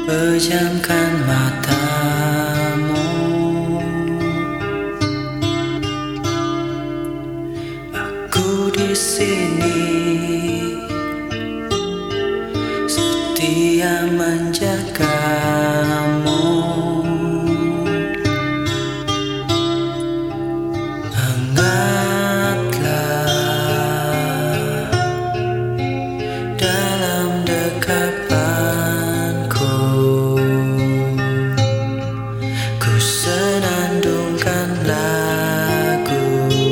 Pejamkan matamu, aku di sini setia menjagamu. Hangatlah dalam dekapanku, ku senandungkan lagu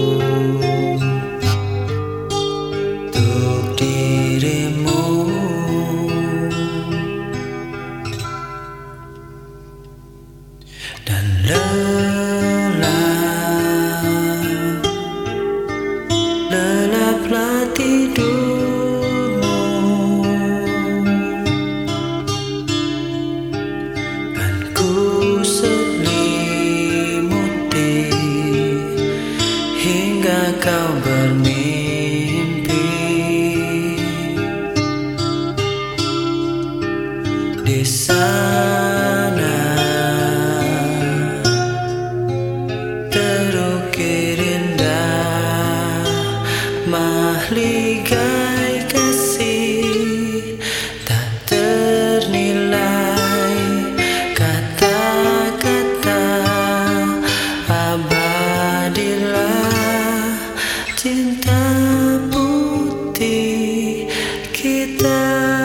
untuk dirimu. Dan lelaplah tidurmu, kan ku selimuti hingga kau bermimpi. Di sana terukir indah mahligai kasih tak ternilai, kata-kata abadilah cinta putih kita.